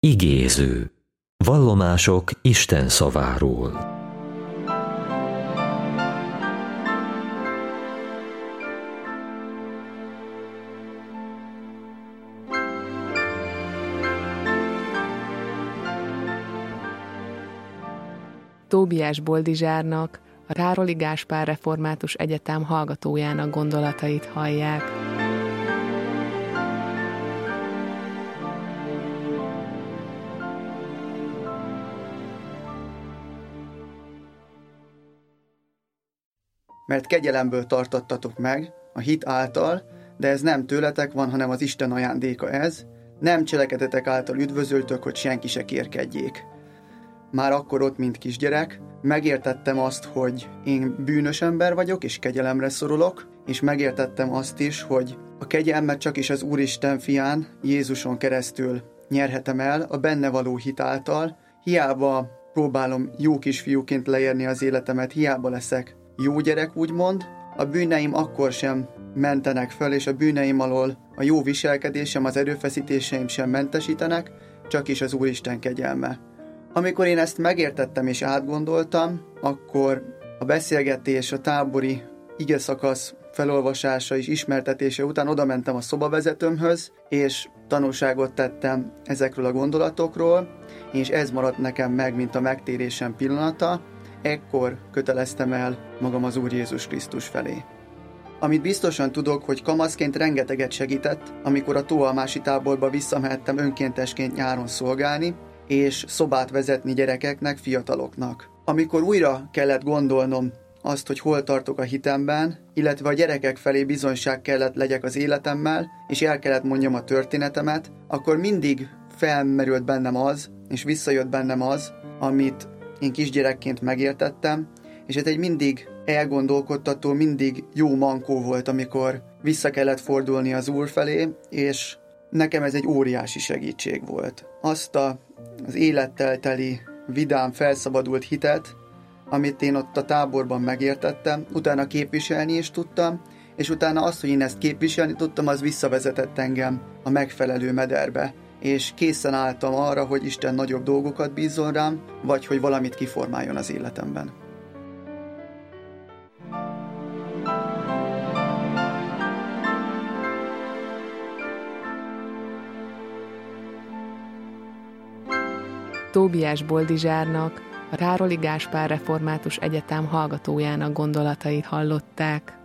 Igéző. Vallomások Isten szaváról. Tóbiás Boldizsárnak, a Károli Gáspár Református Egyetem hallgatójának gondolatait hallják. Mert kegyelemből tartottatok meg, a hit által, de ez nem tőletek van, hanem az Isten ajándéka ez, nem cselekedetek által üdvözöltök, hogy senki se kérkedjék. Már akkor ott, mint kisgyerek, megértettem azt, hogy én bűnös ember vagyok, és kegyelemre szorulok, és megértettem azt is, hogy a kegyelmet csak is az Úristen fián, Jézuson keresztül nyerhetem el, a benne való hit által. Hiába próbálom jó kisfiúként leérni az életemet, hiába leszek jó gyerek, úgymond, a bűneim akkor sem mentenek föl, és a bűneim alól a jó viselkedésem, az erőfeszítéseim sem mentesítenek, csak is az Úristen kegyelme. Amikor én ezt megértettem és átgondoltam, akkor a beszélgetés, a tábori igeszakasz felolvasása és ismertetése után odamentem a szobavezetőmhöz, és tanúságot tettem ezekről a gondolatokról, és ez maradt nekem meg, mint a megtérésem pillanata. Ekkor köteleztem el magam az Úr Jézus Krisztus felé. Amit biztosan tudok, hogy kamaszként rengeteget segített, amikor a Tóalmási táborba visszamehettem önkéntesként nyáron szolgálni, és szobát vezetni gyerekeknek, fiataloknak. Amikor újra kellett gondolnom azt, hogy hol tartok a hitemben, illetve a gyerekek felé bizonyság kellett legyek az életemmel, és el kellett mondjam a történetemet, akkor mindig felmerült bennem az, és visszajött bennem az, amit én kisgyerekként megértettem, és ez egy mindig elgondolkodtató, mindig jó mankó volt, amikor vissza kellett fordulni az Úr felé, és nekem ez egy óriási segítség volt. Azt az élettel teli, vidám, felszabadult hitet, amit én ott a táborban megértettem, utána képviselni is tudtam, és utána azt, hogy én ezt képviselni tudtam, az visszavezetett engem a megfelelő mederbe, és készen álltam arra, hogy Isten nagyobb dolgokat bízzon rám, vagy hogy valamit kiformáljon az életemben. Tóbiás Boldizsárnak, a Károli Gáspár Református Egyetem hallgatójának gondolatait hallották.